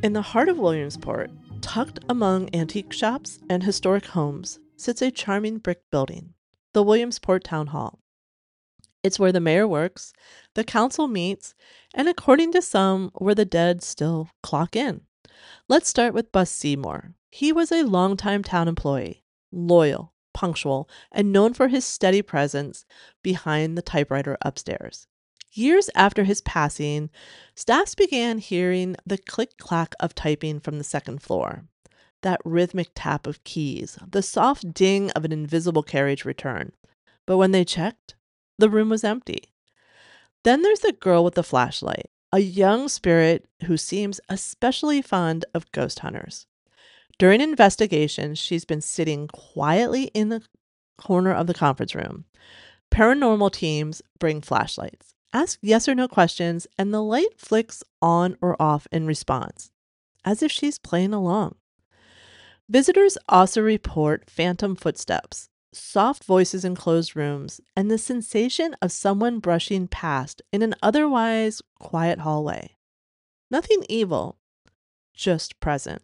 In the heart of Williamsport, tucked among antique shops and historic homes, sits a charming brick building, the Williamsport Town Hall. It's where the mayor works, the council meets, and according to some, where the dead still clock in. Let's start with Bus Seymour. He was a longtime town employee, loyal, punctual, and known for his steady presence behind the typewriter upstairs. Years after his passing, staffs began hearing the click clack of typing from the second floor, that rhythmic tap of keys, the soft ding of an invisible carriage return. But when they checked, the room was empty. Then there's the girl with the flashlight, a young spirit who seems especially fond of ghost hunters. During investigations, she's been sitting quietly in the corner of the conference room. Paranormal teams bring flashlights, ask yes or no questions, and the light flicks on or off in response, as if she's playing along. Visitors also report phantom footsteps, soft voices in closed rooms, and the sensation of someone brushing past in an otherwise quiet hallway. Nothing evil, just present.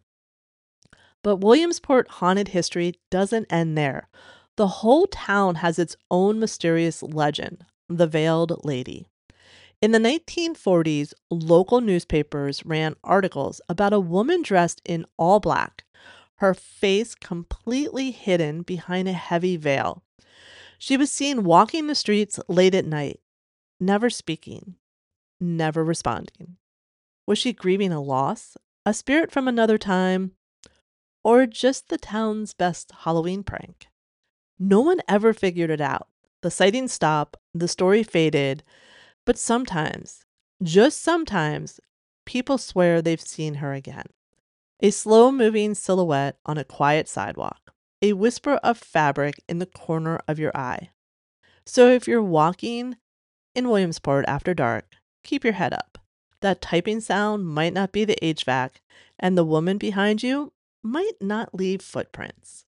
But Williamsport haunted history doesn't end there. The whole town has its own mysterious legend, the Veiled Lady. In the 1940s, local newspapers ran articles about a woman dressed in all black, her face completely hidden behind a heavy veil. She was seen walking the streets late at night, never speaking, never responding. Was she grieving a loss, a spirit from another time, or just the town's best Halloween prank? No one ever figured it out. The sightings stopped, the story faded, but sometimes, just sometimes, people swear they've seen her again. A slow moving silhouette on a quiet sidewalk, a whisper of fabric in the corner of your eye. So if you're walking in Williamsport after dark, keep your head up. That typing sound might not be the HVAC, and the woman behind you might not leave footprints.